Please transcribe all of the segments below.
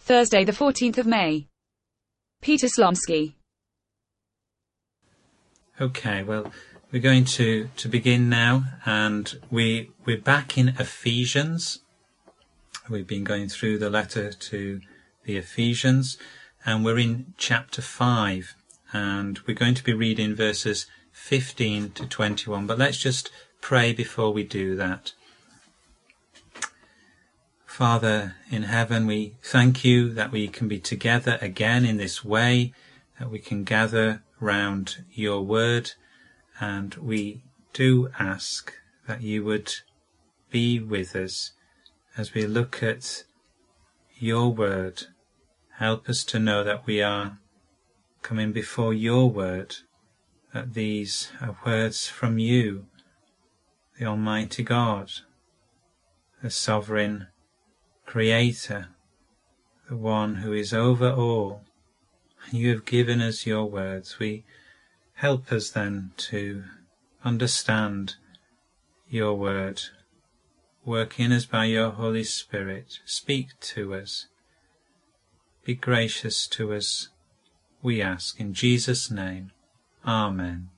Thursday the 14th of May. Peter Slomsky. Okay, well, we're going to begin now, and we're back in Ephesians. We've been going through the letter to the Ephesians, and we're in chapter 5, and we're going to be reading verses 15 to 21. But let's just pray before we do that. Father in heaven, we thank you that we can be together again in this way, that we can gather round your word, and we do ask that you would be with us as we look at your word. Help us to know that we are coming before your word, that these are words from you, the Almighty God, the sovereign Creator, the one who is over all. You have given us your words. We help us then to understand your word. Work in us by your Holy Spirit. Speak to us. Be gracious to us, we ask in Jesus' name. Amen.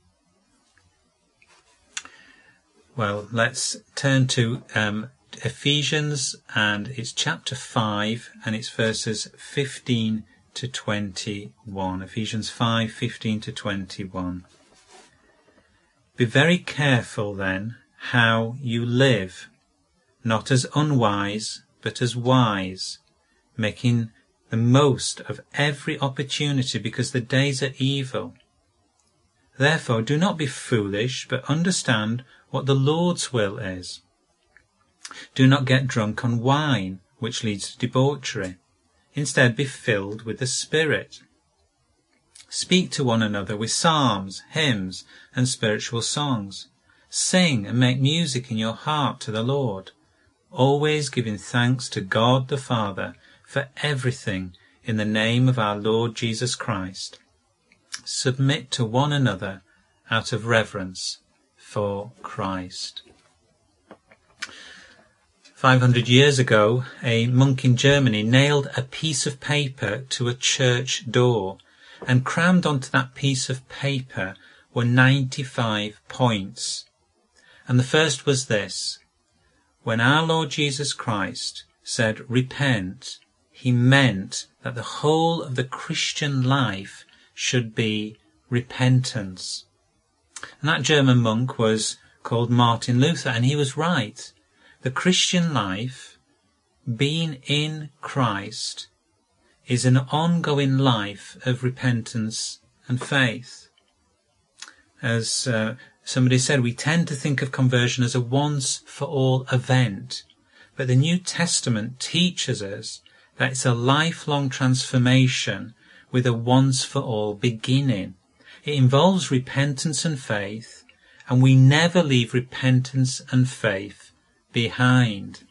Well, let's turn to Ephesians, and it's chapter 5, and it's verses 15 to 21. Ephesians 5, 15 to 21. Be very careful then how you live, not as unwise, but as wise, making the most of every opportunity, because the days are evil. Therefore, do not be foolish, but understand what the Lord's will is. Do not get drunk on wine, which leads to debauchery. Instead, be filled with the Spirit. Speak to one another with psalms, hymns, and spiritual songs. Sing and make music in your heart to the Lord, always giving thanks to God the Father for everything in the name of our Lord Jesus Christ. Submit to one another out of reverence for Christ. 500 years ago, a monk in Germany nailed a piece of paper to a church door, and crammed onto that piece of paper were 95 points. And the first was this: when our Lord Jesus Christ said repent, he meant that the whole of the Christian life should be repentance. And that German monk was called Martin Luther, and he was right. The Christian life, being in Christ, is an ongoing life of repentance and faith. As somebody said, we tend to think of conversion as a once-for-all event, but the New Testament teaches us that it's a lifelong transformation with a once-for-all beginning. It involves repentance and faith, and we never leave repentance and faith behind.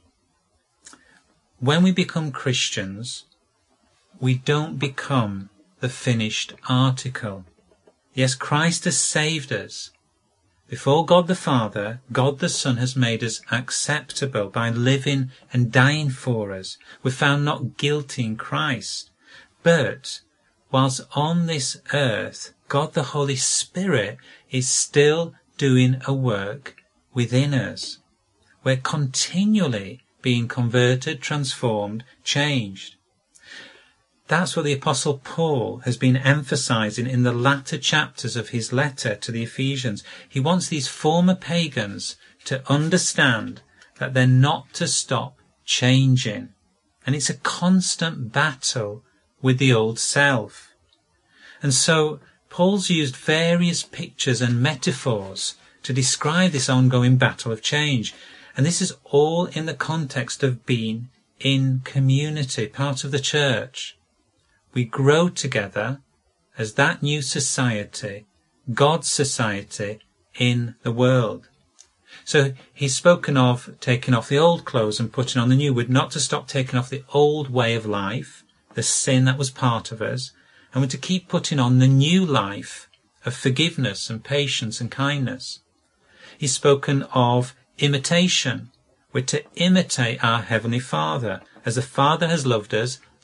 When we become Christians, we don't become the finished article. Yes, Christ has saved us. Before God the Father, God the Son has made us acceptable by living and dying for us. We're found not guilty in Christ. But whilst on this earth, God the Holy Spirit is still doing a work within us. We're continually being converted, transformed, changed. That's what the Apostle Paul has been emphasizing in the latter chapters of his letter to the Ephesians. He wants these former pagans to understand that they're not to stop changing. And it's a constant battle with the old self. And so Paul's used various pictures and metaphors to describe this ongoing battle of change. And this is all in the context of being in community, part of the church. We grow together as that new society, God's society in the world. So he's spoken of taking off the old clothes and putting on the new. We're not to stop taking off the old way of life, the sin that was part of us, and we're to keep putting on the new life of forgiveness and patience and kindness. He's spoken of imitation. We're to imitate our Heavenly Father. As the Father has loved us,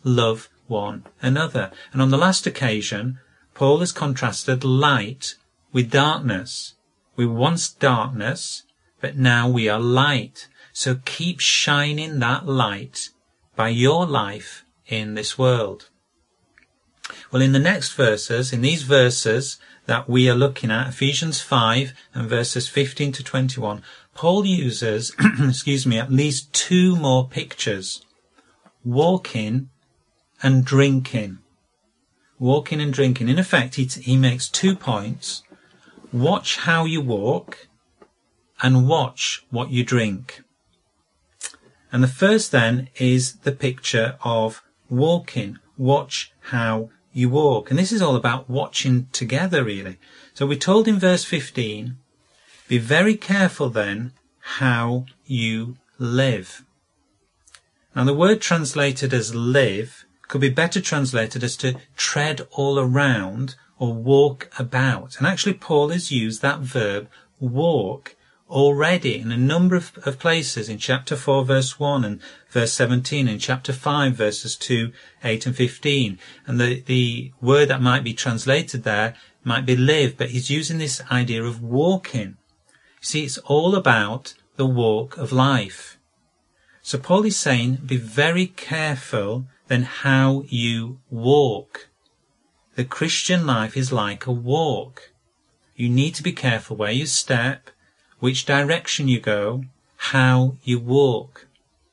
love one another. And on the last occasion, Paul has contrasted light with darkness. We were once darkness, but now we are light. So keep shining that light by your life in this world. Well, in the next verses, in these verses that we are looking at, Ephesians 5 and verses 15 to 21, Paul uses, at least two more pictures. Walking and drinking. Walking and drinking. In effect, he makes 2 points. Watch how you walk and watch what you drink. And the first then is the picture of walking. Watch how you walk. And this is all about watching together, really. So we're told in verse 15, be very careful then how you live. Now the word translated as live could be better translated as to tread all around or walk about. And actually Paul has used that verb walk already in a number of places, in chapter 4 verse 1 and verse 17, in chapter 5 verses 2, 8 and 15. And the word that might be translated there might be live, but he's using this idea of walking. You see, it's all about the walk of life. So Paul is saying, be very careful then how you walk. The Christian life is like a walk. You need to be careful where you step, which direction you go, how you walk.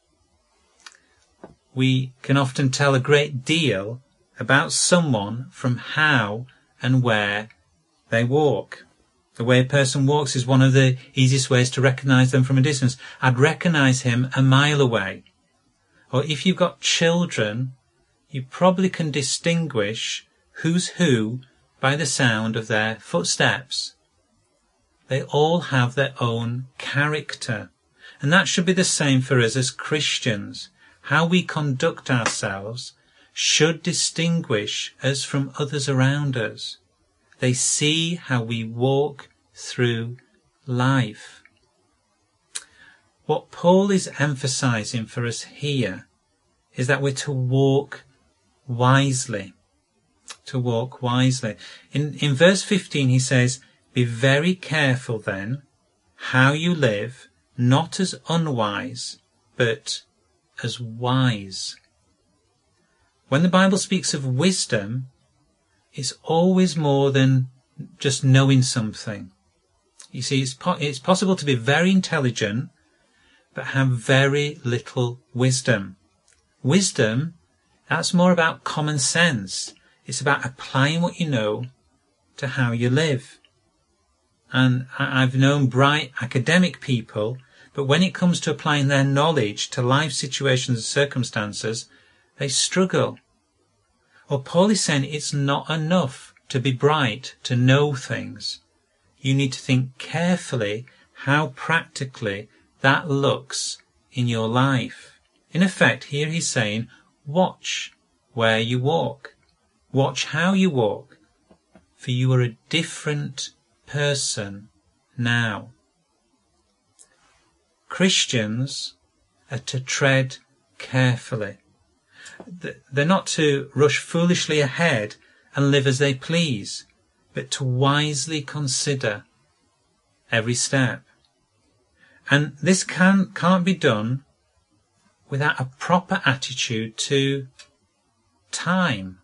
We can often tell a great deal about someone from how and where they walk. The way a person walks is one of the easiest ways to recognize them from a distance. I'd recognize him a mile away. Or if you've got children, you probably can distinguish who's who by the sound of their footsteps. They all have their own character. And that should be the same for us as Christians. How we conduct ourselves should distinguish us from others around us. They see how we walk through life. What Paul is emphasizing for us here is that we're to walk wisely. To walk wisely. In verse 15 he says, be very careful then how you live, not as unwise, but as wise. When the Bible speaks of wisdom, it's always more than just knowing something. You see, it's possible to be very intelligent, but have very little wisdom. Wisdom, that's more about common sense. It's about applying what you know to how you live. And I've known bright academic people, but when it comes to applying their knowledge to life situations and circumstances, they struggle. Well, Paul is saying it's not enough to be bright, to know things. You need to think carefully how practically that looks in your life. In effect, here he's saying, watch where you walk. Watch how you walk, for you are a different person now. Christians are to tread carefully. They're not to rush foolishly ahead and live as they please, but to wisely consider every step. And this can't be done without a proper attitude to time.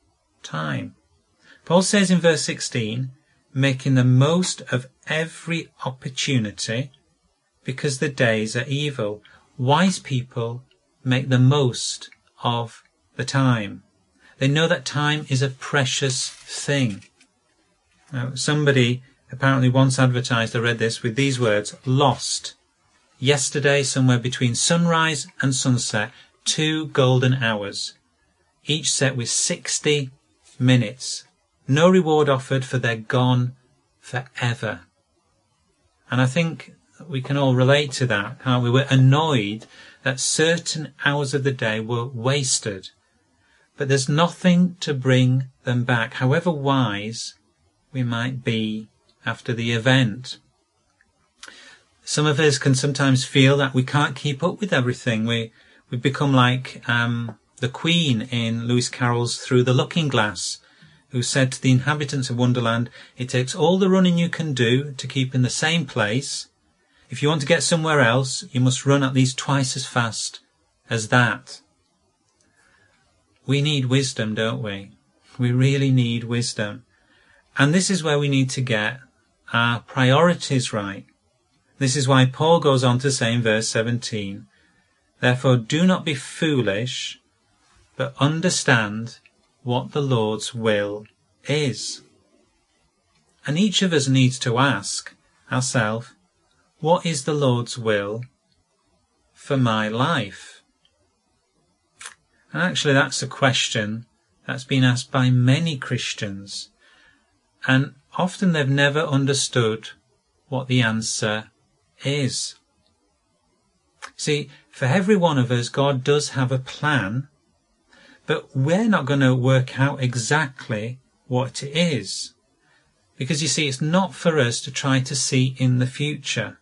Paul says in verse 16, making the most of every opportunity because the days are evil. Wise people make the most of the time. They know that time is a precious thing. Now, somebody apparently once advertised, I read this, with these words, lost. Yesterday, somewhere between sunrise and sunset, 2 golden hours, each set with 60 minutes. No reward offered, for they're gone forever. And I think we can all relate to that, how we were annoyed that certain hours of the day were wasted. But there's nothing to bring them back, however wise we might be after the event. Some of us can sometimes feel that we can't keep up with everything. We become like The Queen in Lewis Carroll's Through the Looking Glass, who said to the inhabitants of Wonderland, it takes all the running you can do to keep in the same place. If you want to get somewhere else, you must run at least twice as fast as that. We need wisdom, don't we? We really need wisdom. And this is where we need to get our priorities right. This is why Paul goes on to say in verse 17, therefore do not be foolish, but understand what the Lord's will is. And each of us needs to ask ourselves, what is the Lord's will for my life? And actually that's a question that's been asked by many Christians, and often they've never understood what the answer is. See, for every one of us, God does have a plan, but we're not going to work out exactly what it is. Because you see, it's not for us to try to see in the future.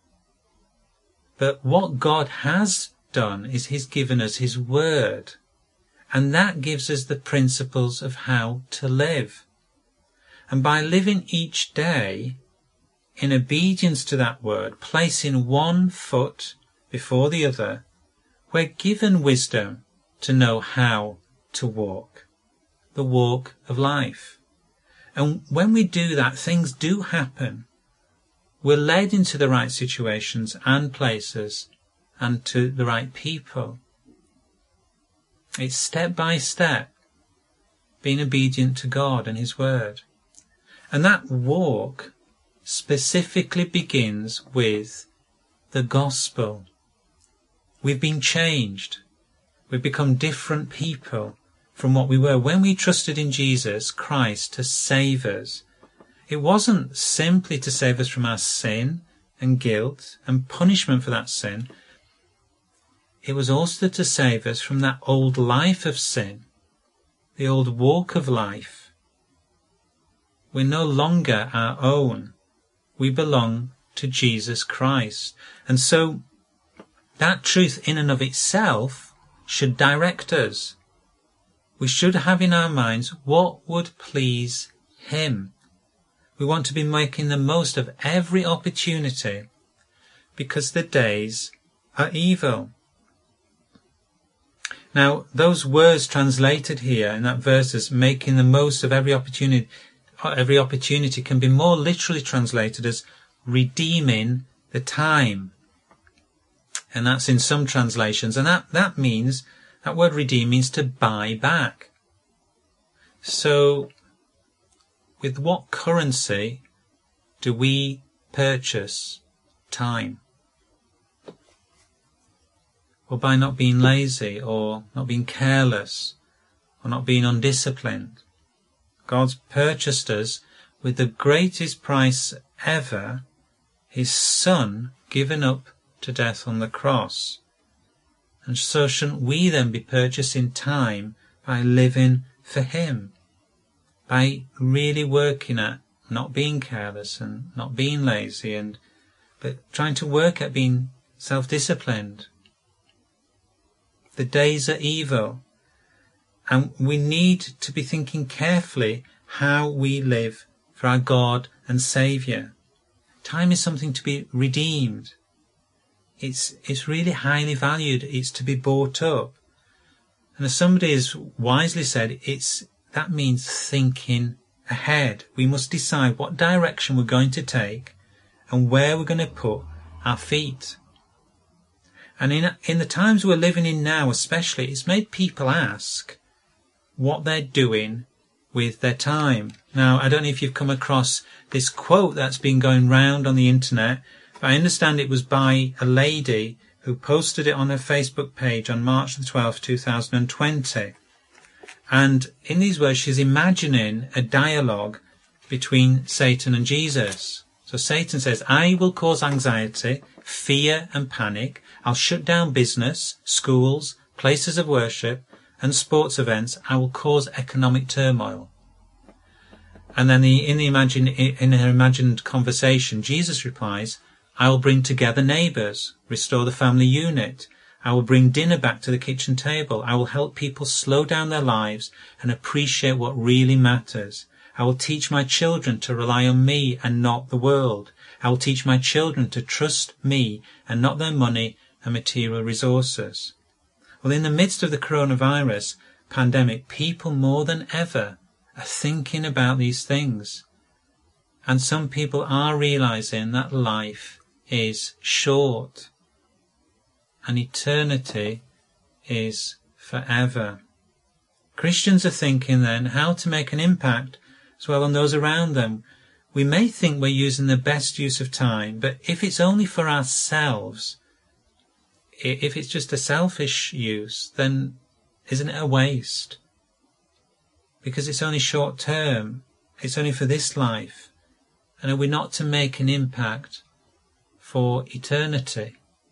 But what God has done is He's given us His Word. And that gives us the principles of how to live. And by living each day in obedience to that Word, placing one foot before the other, we're given wisdom to know how to walk, the walk of life. And when we do that, things do happen. We're led into the right situations and places and to the right people. It's step by step, being obedient to God and His Word. And that walk specifically begins with the gospel. We've been changed. We've become different people from what we were when we trusted in Jesus Christ to save us. It wasn't simply to save us from our sin and guilt and punishment for that sin. It was also to save us from that old life of sin, the old walk of life. We're no longer our own. We belong to Jesus Christ. And so that truth in and of itself should direct us. We should have in our minds what would please Him. We want to be making the most of every opportunity because the days are evil. Now, those words translated here in that verse as making the most of every opportunity can be more literally translated as redeeming the time. And that's in some translations. And that means, that word redeem means to buy back. So, with what currency do we purchase time? Well, by not being lazy or not being careless or not being undisciplined. God's purchased us with the greatest price ever, His Son given up to death on the cross. And so shouldn't we then be purchasing time by living for Him? By really working at not being careless and not being lazy, but trying to work at being self-disciplined. The days are evil, and we need to be thinking carefully how we live for our God and Saviour. Time is something to be redeemed. It's really highly valued. It's to be bought up. And as somebody has wisely said, that means thinking ahead. We must decide what direction we're going to take and where we're going to put our feet. And in the times we're living in now especially, it's made people ask what they're doing with their time. Now, I don't know if you've come across this quote that's been going round on the internet, but I understand it was by a lady who posted it on her Facebook page on March the 12th, 2020. And in these words, she's imagining a dialogue between Satan and Jesus. So Satan says, I will cause anxiety, fear and panic. I'll shut down business, schools, places of worship and sports events. I will cause economic turmoil. And then in her imagined conversation, Jesus replies, I will bring together neighbours, restore the family unit. I will bring dinner back to the kitchen table. I will help people slow down their lives and appreciate what really matters. I will teach my children to rely on me and not the world. I will teach my children to trust me and not their money and material resources. Well, in the midst of the coronavirus pandemic, people more than ever are thinking about these things. And some people are realizing that life is short and eternity is forever. Christians are thinking then how to make an impact as well on those around them. We may think we're using the best use of time, but if it's only for ourselves, if it's just a selfish use, then isn't it a waste? Because it's only short term, it's only for this life. And are we not to make an impact for eternity?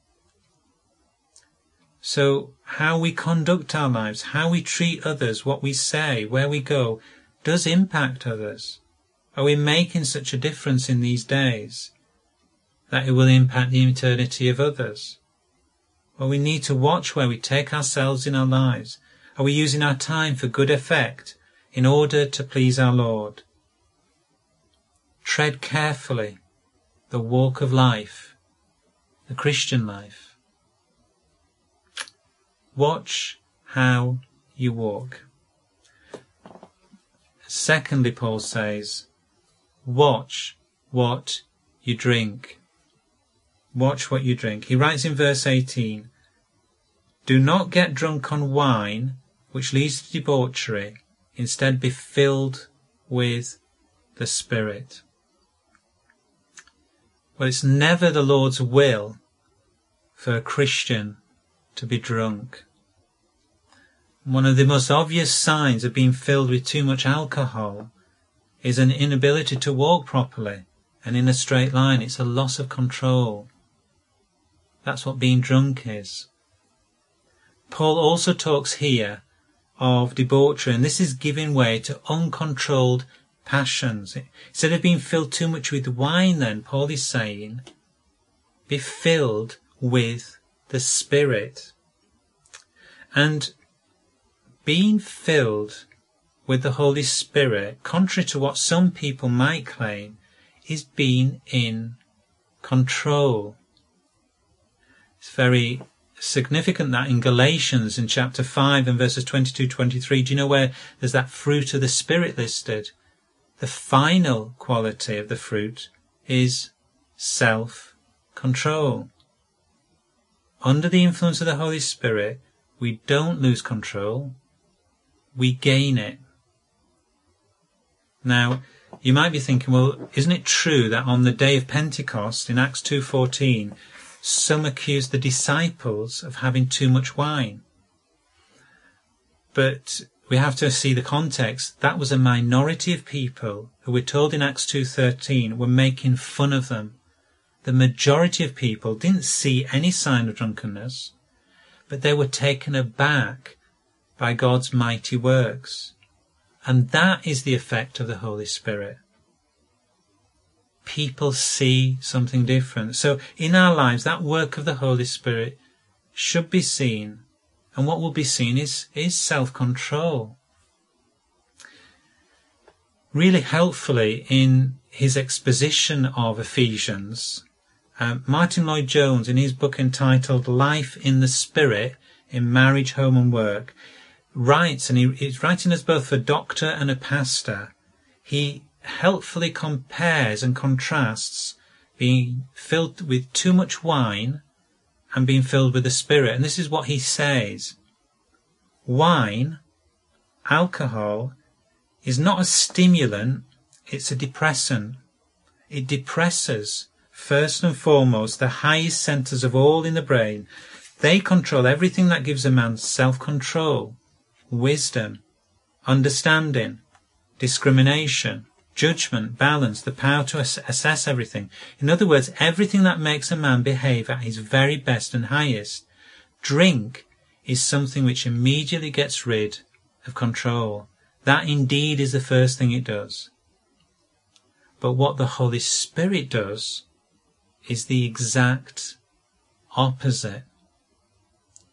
So how we conduct our lives, how we treat others, what we say, where we go, does impact others. Are we making such a difference in these days that it will impact the eternity of others? Well, we need to watch where we take ourselves in our lives. Are we using our time for good effect in order to please our Lord? Tread carefully the walk of life, the Christian life. Watch how you walk. Secondly, Paul says, watch what you drink. Watch what you drink. He writes in verse 18, do not get drunk on wine, which leads to debauchery. Instead, be filled with the Spirit. Well, it's never the Lord's will for a Christian to be drunk. One of the most obvious signs of being filled with too much alcohol is an inability to walk properly and in a straight line. It's a loss of control. That's what being drunk is. Paul also talks here of debauchery, and this is giving way to uncontrolled passions. Instead of being filled too much with wine, then, Paul is saying, be filled with the Spirit. And being filled with the Holy Spirit, contrary to what some people might claim, is being in control. It's very significant that in Galatians in chapter 5 and verses 22-23, do you know where there's that fruit of the Spirit listed? The final quality of the fruit is self-control. Under the influence of the Holy Spirit, we don't lose control, we gain it. Now, you might be thinking, well, isn't it true that on the day of Pentecost in Acts 2:14, some accused the disciples of having too much wine? But we have to see the context. That was a minority of people who we're told in Acts 2:13 were making fun of them. The majority of people didn't see any sign of drunkenness, but they were taken aback by God's mighty works. And that is the effect of the Holy Spirit. People see something different. So in our lives, that work of the Holy Spirit should be seen. And what will be seen is self-control. Really helpfully in his exposition of Ephesians, Martin Lloyd-Jones, in his book entitled Life in the Spirit in Marriage, Home and Work, writes, and he's writing as both a doctor and a pastor, he helpfully compares and contrasts being filled with too much wine and being filled with the Spirit. And this is what he says. Wine, alcohol, is not a stimulant, it's a depressant. It depresses, first and foremost, the highest centres of all in the brain. They control everything that gives a man self-control, wisdom, understanding, discrimination, judgment, balance, the power to assess everything. In other words, everything that makes a man behave at his very best and highest. Drink is something which immediately gets rid of control. That indeed is the first thing it does. But what the Holy Spirit does is the exact opposite.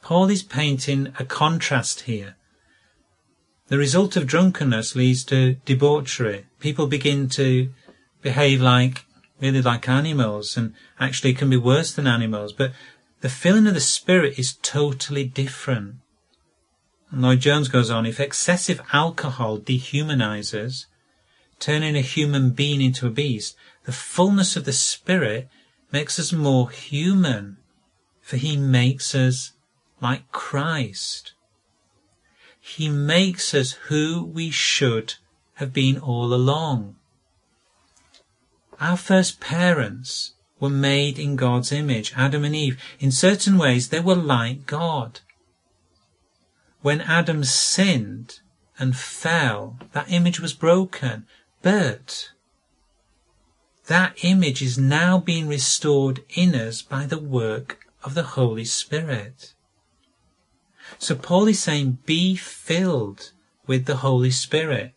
Paul is painting a contrast here. The result of drunkenness leads to debauchery. People begin to behave really like animals, and actually can be worse than animals. But the filling of the Spirit is totally different. And Lloyd Jones goes on, if excessive alcohol dehumanizes, turning a human being into a beast, the fullness of the Spirit makes us more human, for he makes us like Christ. He makes us who we should have been all along. Our first parents were made in God's image, Adam and Eve. In certain ways, they were like God. When Adam sinned and fell, that image was broken. But that image is now being restored in us by the work of the Holy Spirit. So Paul is saying, be filled with the Holy Spirit.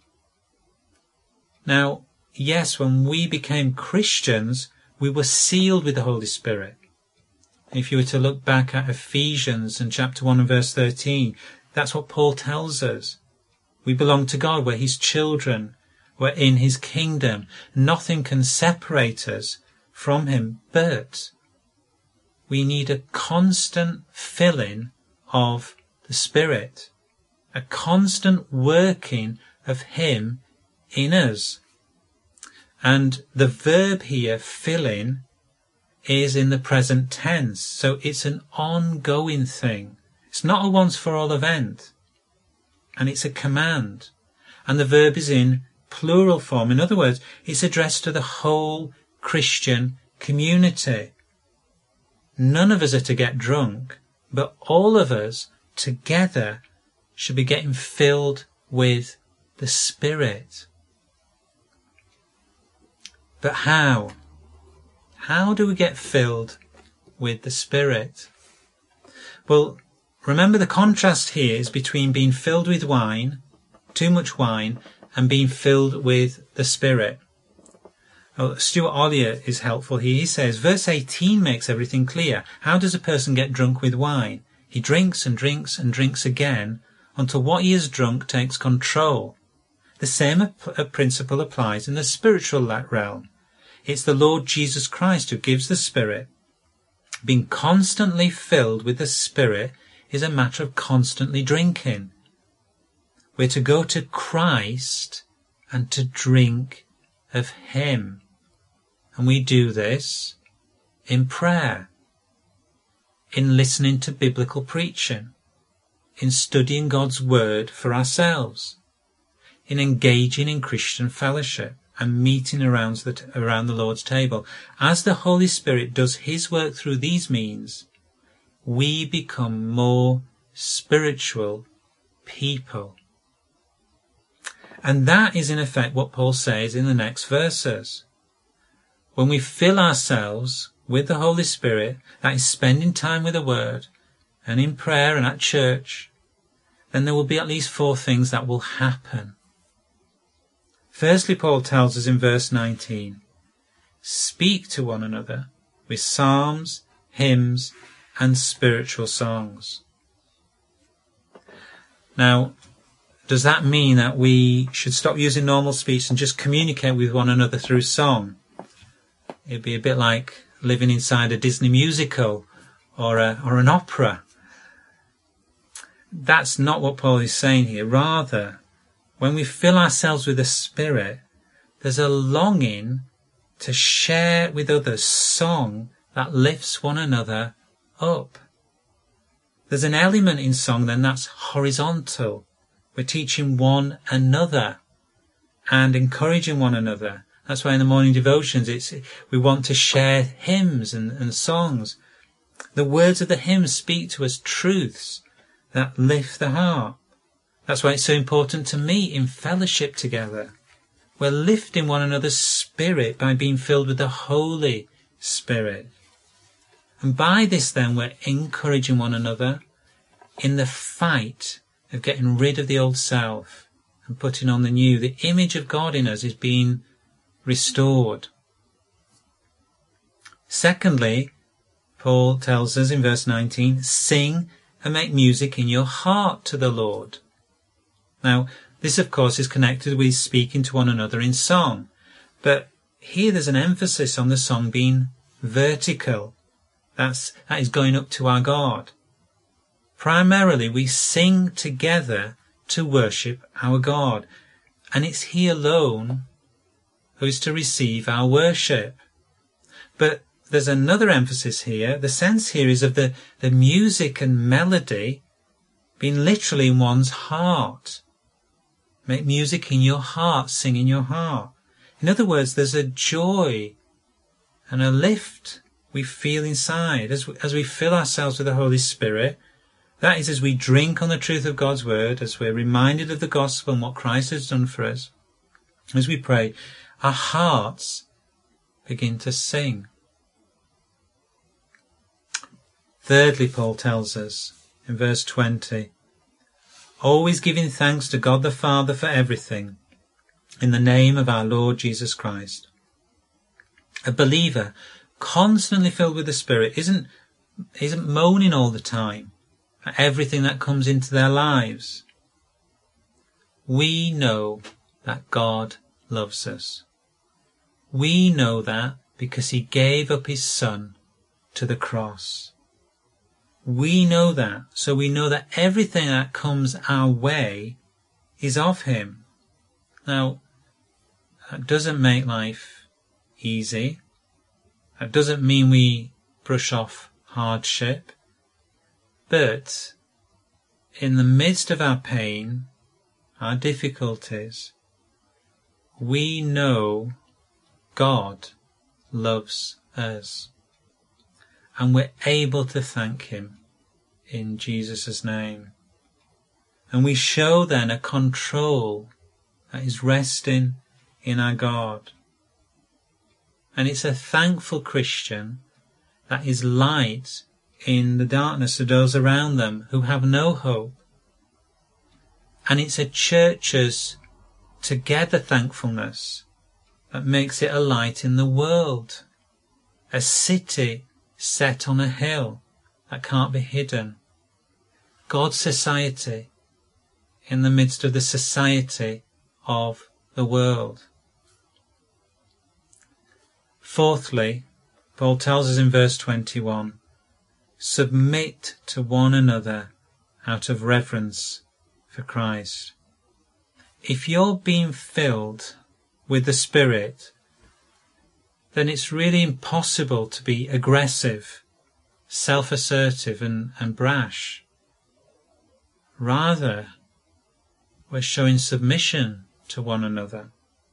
Now, yes, when we became Christians, we were sealed with the Holy Spirit. If you were to look back at Ephesians and chapter 1 and verse 13, that's what Paul tells us. We belong to God, we're his children, we're in his kingdom. Nothing can separate us from him, but we need a constant filling of the Spirit, a constant working of him in us. And the verb here, filling, is in the present tense, so it's an ongoing thing. It's not a once-for-all event, and it's a command. And the verb is in plural form. In other words, it's addressed to the whole Christian community. None of us are to get drunk, but all of us together should be getting filled with the Spirit. But how? How do we get filled with the Spirit? Well, remember the contrast here is between being filled with wine, too much wine, and being filled with the Spirit. Oh, Stuart Ollier is helpful here. He says, verse 18 makes everything clear. How does a person get drunk with wine? He drinks and drinks and drinks again until what he has drunk takes control. The same principle applies in the spiritual realm. It's the Lord Jesus Christ who gives the Spirit. Being constantly filled with the Spirit is a matter of constantly drinking. We're to go to Christ and to drink of him. And we do this in prayer, in listening to biblical preaching, in studying God's Word for ourselves, in engaging in Christian fellowship and meeting around the Lord's table. As the Holy Spirit does his work through these means, we become more spiritual people. And that is in effect what Paul says in the next verses. When we fill ourselves with the Holy Spirit, that is spending time with the Word and in prayer and at church, then there will be at least 4 things that will happen. Firstly, Paul tells us in verse 19, speak to one another with psalms, hymns, and spiritual songs. Now, does that mean that we should stop using normal speech and just communicate with one another through song? It'd be a bit like living inside a Disney musical or an opera. That's not what Paul is saying here. Rather, when we fill ourselves with the Spirit, there's a longing to share with others song that lifts one another up. There's an element in song then that's horizontal. We're teaching one another and encouraging one another. That's why in the morning devotions we want to share hymns and songs. The words of the hymns speak to us truths that lift the heart. That's why it's so important to meet in fellowship together. We're lifting one another's spirit by being filled with the Holy Spirit. And by this then we're encouraging one another in the fight of getting rid of the old self and putting on the new. The image of God in us is being restored. Secondly, Paul tells us in verse 19, sing and make music in your heart to the Lord. Now, this of course is connected with speaking to one another in song, but here there's an emphasis on the song being vertical. That is going up to our God. Primarily we sing together to worship our God, and it's He alone who is to receive our worship. But there's another emphasis here. The sense here is of the music and melody being literally in one's heart. Make music in your heart, sing in your heart. In other words, there's a joy and a lift we feel inside as we fill ourselves with the Holy Spirit. That is, as we drink on the truth of God's word, as we're reminded of the gospel and what Christ has done for us. As we pray, our hearts begin to sing. Thirdly, Paul tells us in verse 20, always giving thanks to God the Father for everything, in the name of our Lord Jesus Christ. A believer constantly filled with the Spirit isn't moaning all the time at everything that comes into their lives. We know that God loves us. We know that because He gave up His Son to the cross. We know that, so we know that everything that comes our way is of Him. Now, that doesn't make life easy. That doesn't mean we brush off hardship. But in the midst of our pain, our difficulties, we know God loves us. And we're able to thank Him in Jesus' name. And we show then a control that is resting in our God. And it's a thankful Christian that is light in the darkness of those around them who have no hope. And it's a church's together thankfulness that makes it a light in the world. A city set on a hill that can't be hidden. God's society in the midst of the society of the world. Fourthly, Paul tells us in verse 21, submit to one another out of reverence for Christ. If you're being filled with the Spirit, then it's really impossible to be aggressive, self-assertive and brash. Rather, we're showing submission to one another.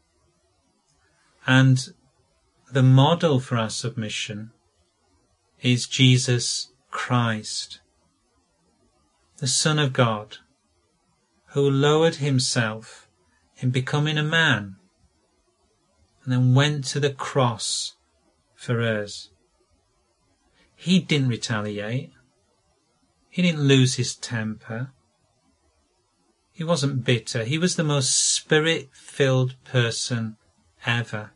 And the model for our submission is Jesus Christ, the Son of God, who lowered Himself in becoming a man and then went to the cross for us. He didn't retaliate. He didn't lose his temper. He wasn't bitter. He was the most Spirit-filled person ever.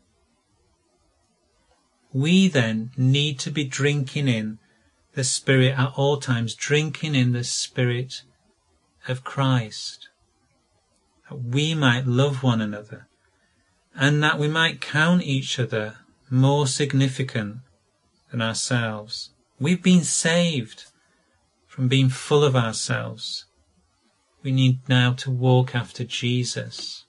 We then need to be drinking in the Spirit at all times, drinking in the Spirit of Christ, that we might love one another and that we might count each other more significant than ourselves. We've been saved from being full of ourselves. We need now to walk after Jesus.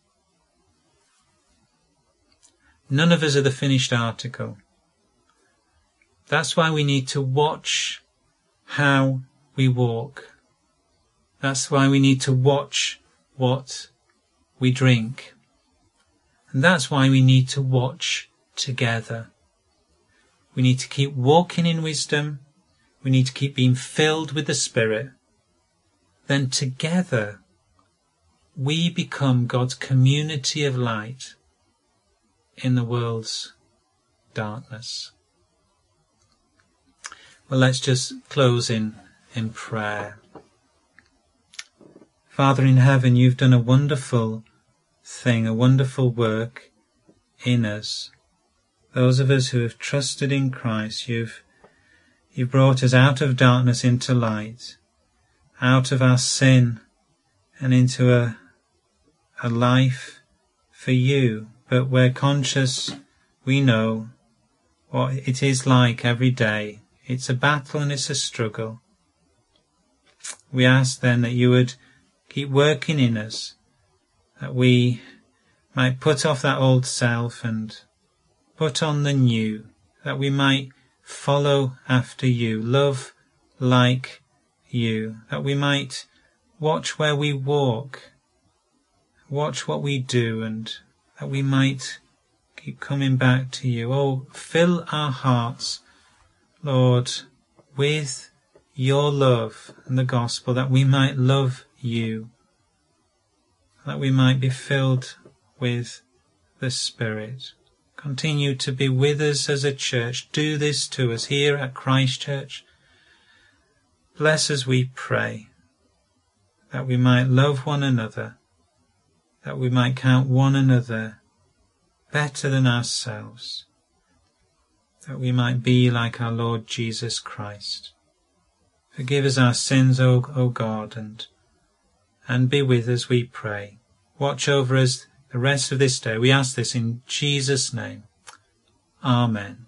None of us are the finished article. That's why we need to watch how we walk. That's why we need to watch what we drink. And that's why we need to watch together. We need to keep walking in wisdom. We need to keep being filled with the Spirit. Then together we become God's community of light in the world's darkness. Well, let's just close in prayer. Father in heaven, you've done a wonderful thing, a wonderful work in us. Those of us who have trusted in Christ, you've brought us out of darkness into light. out of our sin and into a life for you. But we're conscious, we know what it is like every day. It's a battle and it's a struggle. We ask then that you would keep working in us, that we might put off that old self and put on the new, that we might follow after you, love like you, that we might watch where we walk, watch what we do, and that we might keep coming back to you. Oh, fill our hearts, Lord, with your love and the gospel, that we might love you, that we might be filled with the Spirit. Continue to be with us as a church. Do this to us here at Christ Church. Bless us, we pray, that we might love one another, that we might count one another better than ourselves, that we might be like our Lord Jesus Christ. Forgive us our sins, O God, and be with us, we pray. Watch over us the rest of this day. We ask this in Jesus' name. Amen.